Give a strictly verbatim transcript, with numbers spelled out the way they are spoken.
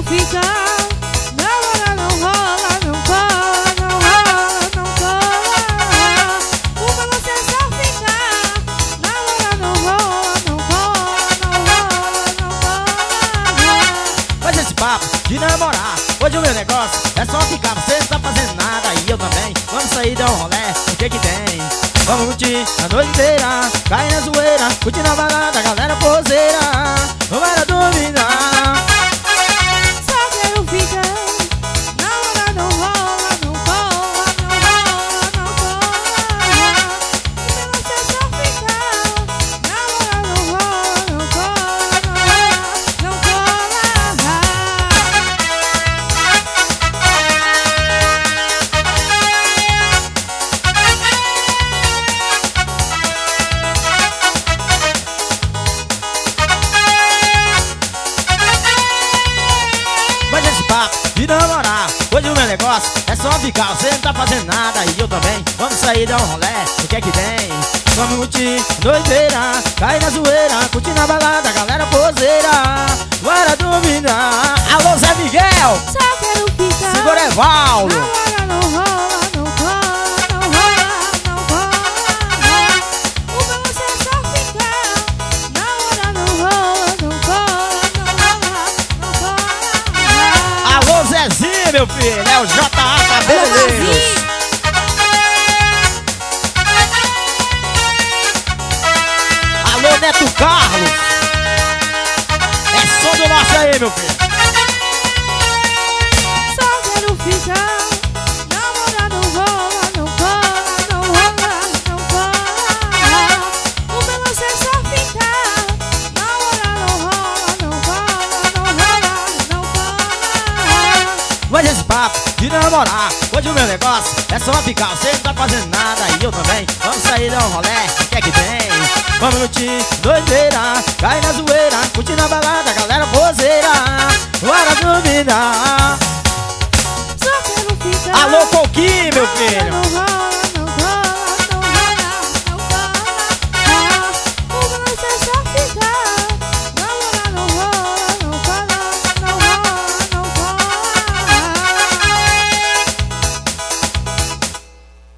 ficar. Na hora não rola, não cola, não rola, não cola. O balanço é só ficar. Na hora não rola, não cola, não rola, não cola. Faz esse papo de namorar. Hoje o meu negócio é só ficar. Você não tá fazendo nada e eu também. Vamos sair, dar um rolé, o que que tem? Vamos curtir a noite inteira, cair na zoeira, curtir na balada, galera poseira. Vamos era dominar. Só quero ficar. Na hora não rola, não cola, não rola, não cola. O balanço é só ficar. Na hora não rola, não cola, não rola, não cola. Mas esse papo de namorar, hoje o meu negócio é só ficar. Você não tá fazendo nada e eu também. Vamos sair, dar um rolé, o que é que tem? Vamos curtir a noite inteira, cair na zoeira, curtir na balada, galera poseira. Bora dominar. Alô, Zé Miguel, Só quero ficar. segura Evaldo. Na hora não rola, não cola, não rola, não cola. O balanço é só ficar. Na hora não rola, não cola, não rola, não cola. Alô, Zezinho, meu filho, é o J A Cabeleireiros. Alô, Neto Carlos, é som do nosso aí, meu filho. Só quero ficar. Na hora não rola, não cola, não rola, não cola. O balanço é só ficar. Na hora não rola, não cola, não rola, não cola. Mas esse papo de namorar, hoje o meu negócio é só ficar. Você não tá fazendo nada e eu também. Vamos sair, dar um rolé, o que é que tem? Vamos curtir doideira, cair na zoeira, curtir na balada, galera poseira. Bora dominar. Só quero ficar. Alô, Coquinho, meu Na hora filho. não rola,